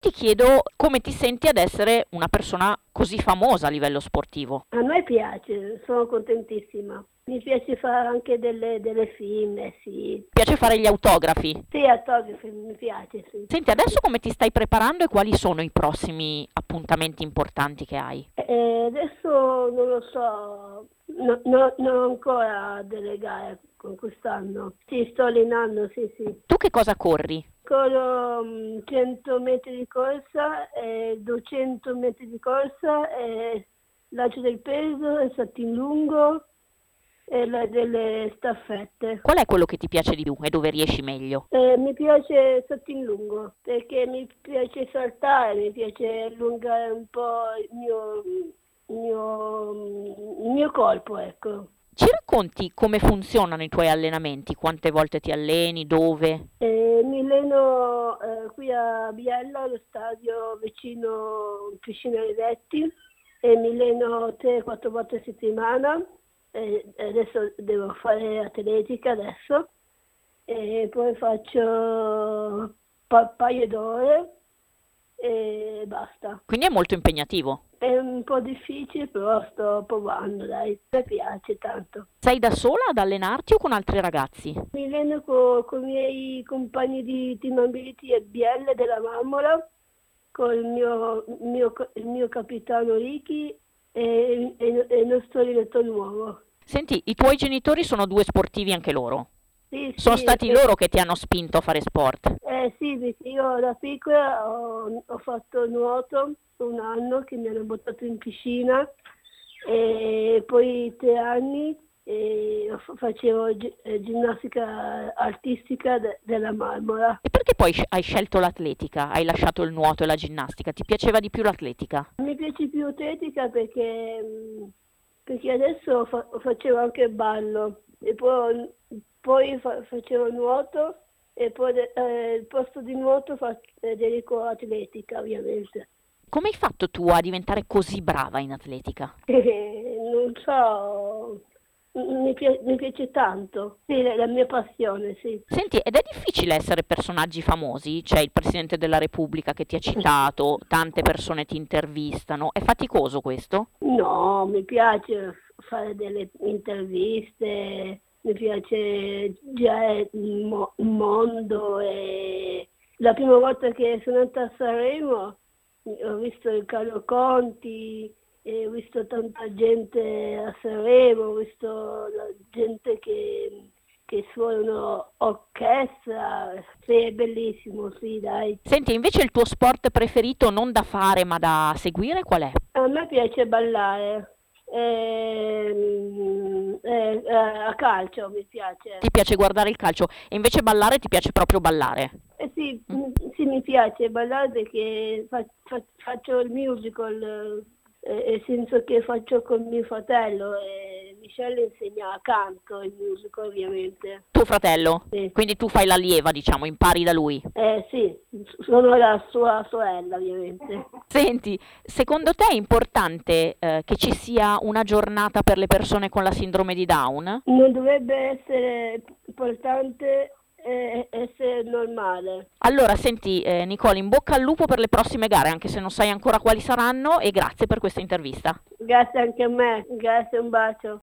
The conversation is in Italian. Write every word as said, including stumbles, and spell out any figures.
ti chiedo come ti senti ad essere una persona così famosa a livello sportivo. A me piace, sono contentissima. Mi piace fare anche delle, delle film, sì. Piace fare gli autografi? Sì, autografi, mi piace, sì. Senti, adesso come ti stai preparando e quali sono i prossimi appuntamenti importanti che hai? Eh, adesso non lo so, no, no, non ho ancora delle gare con quest'anno. Sì, sto allenando, sì, sì. Tu che cosa corri? Corro um, cento metri di corsa, e duecento metri di corsa, e lancio del peso, e salto in lungo e la, delle staffette. Qual è quello che ti piace di più e dove riesci meglio? Eh, mi piace salto in lungo perché mi piace saltare, mi piace allungare un po' il mio, il mio, il mio corpo, ecco. Ci racconti come funzionano i tuoi allenamenti? Quante volte ti alleni? Dove? Eh, mi alleno eh, qui a Biella, allo stadio vicino Piscina Rivetti, e mi alleno tre quattro volte a settimana. E adesso devo fare atletica adesso, e poi faccio un pa- paio d'ore e basta. Quindi è molto impegnativo. È un po' difficile, però sto provando, dai, mi piace tanto. Sei da sola ad allenarti o con altri ragazzi? Mi alleno co- con i miei compagni di Team Ability e B L della Marmora, con il mio, mio, il mio capitano Ricky e, e, e il nostro allenatore nuovo. Senti, i tuoi genitori sono due sportivi anche loro. Sì, Sono sì, stati eh, loro che ti hanno spinto a fare sport. eh, sì, perché io da piccola ho, ho fatto nuoto un anno, che mi hanno buttato in piscina, e poi tre anni e f- facevo gi- eh, ginnastica artistica de- della Marmora. E perché poi sc- hai scelto l'atletica? Hai lasciato il nuoto e la ginnastica? Ti piaceva di più l'atletica? Mi piace più atletica perché, mh, perché adesso fa- facevo anche ballo, e poi, poi fa- facevo nuoto, e poi de- eh, il posto di nuoto fa- eh, dedico atletica, ovviamente. Come hai fatto tu a diventare così brava in atletica? Eh, non so, mi, pia- mi piace tanto, sì, è la mia passione, sì. Senti, ed è difficile essere personaggi famosi? C'è il Presidente della Repubblica che ti ha citato, tante persone ti intervistano. È faticoso questo? No, mi piace fare delle interviste, mi piace girare il mo- il mondo, e la prima volta che sono andata a Sanremo ho visto il Carlo Conti, e ho visto tanta gente a Sanremo, ho visto la gente che, che suonano orchestra, sì, è bellissimo, sì, dai. Senti, invece il tuo sport preferito non da fare ma da seguire qual è? A me piace ballare, ehm, eh, eh, a calcio mi piace. Ti piace guardare il calcio e invece ballare ti piace proprio ballare? Eh sì, Mm. m- sì, mi piace ballare perché fa- fa- faccio il musical, eh, nel senso che faccio con mio fratello, e Michelle insegna canto, il musical ovviamente. Tuo fratello? Sì. Quindi tu fai l'allieva, diciamo, impari da lui. Eh sì, sono la sua sorella ovviamente. Senti, secondo te è importante eh, che ci sia una giornata per le persone con la sindrome di Down? Non dovrebbe essere importante, eh, essere normale. Allora, senti, eh, Nicole, in bocca al lupo per le prossime gare, anche se non sai ancora quali saranno, e grazie per questa intervista. Grazie anche a me, grazie, un bacio.